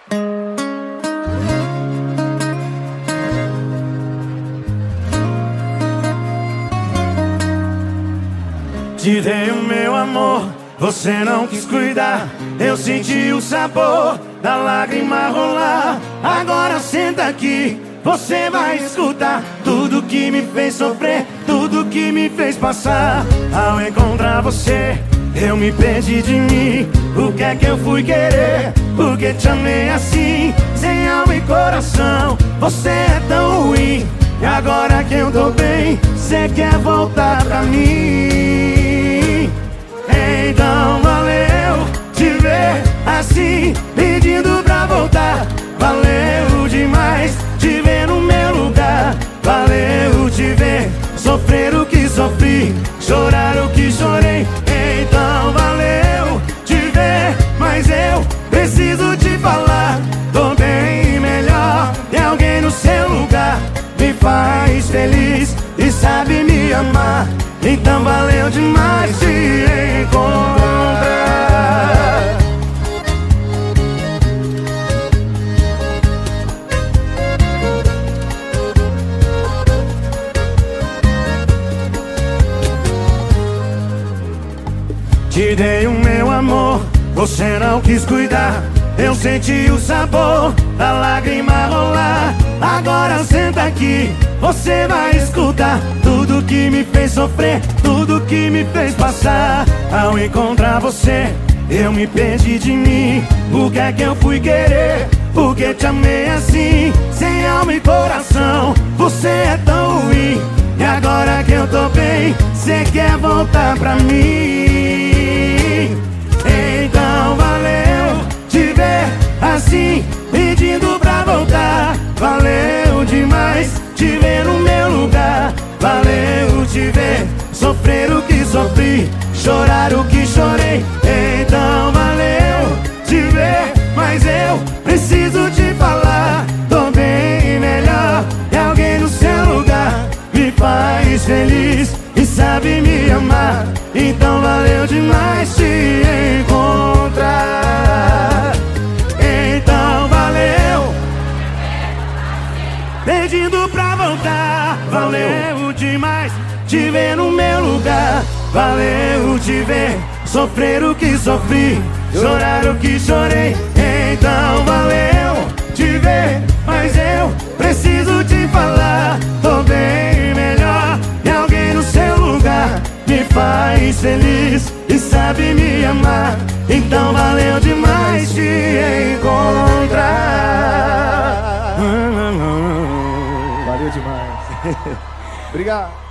Te dei o meu amor, você não quis cuidar. Eu senti o sabor da lágrima rolar. Agora senta aqui, você vai escutar tudo que me fez sofrer, tudo que me fez passar. Ao encontrar você, eu me perdi de mim. O que é que eu fui querer? Porque te amei assim, sem alma e coração. Você é tão ruim, e agora que eu tô bem, você quer voltar pra mim. Então valeu te ver assim, pedindo pra voltar. Valeu demais te ver no meu lugar. Valeu te ver sofrer o que sofri, chorar o que chorei. Então valeu te ver, mas eu preciso te falar. Tô bem melhor, tem alguém no seu lugar. Me faz feliz e sabe me amar. Então valeu demais te encontrar. Te dei o meu amor, você não quis cuidar. Eu senti o sabor da lágrima rolar. Agora senta aqui, você vai escutar tudo que me fez sofrer, tudo que me fez passar. Ao encontrar você, eu me perdi de mim. O que é que eu fui querer? Porque te amei assim, sem alma e coração. Você é tão ruim, e agora que eu tô bem, cê quer voltar pra mim. Então valeu te ver assim, pedindo pra voltar. Valeu demais te ver no meu lugar. Valeu te ver sofrer o que sofri, chorar o que chorei. Então valeu te ver, mas eu preciso te falar. Tô bem melhor, e alguém no seu lugar me faz feliz e sabe me amar. Então valeu demais te encontrar. Então valeu pedindo pra voltar. Valeu demais te ver no meu lugar. Valeu te ver sofrer o que sofri, chorar o que chorei. Então valeu te ver, mas eu preciso te falar. Tô bem melhor, e alguém no seu lugar me faz feliz e sabe me amar. Então valeu demais te encontrar. Valeu demais. Obrigado.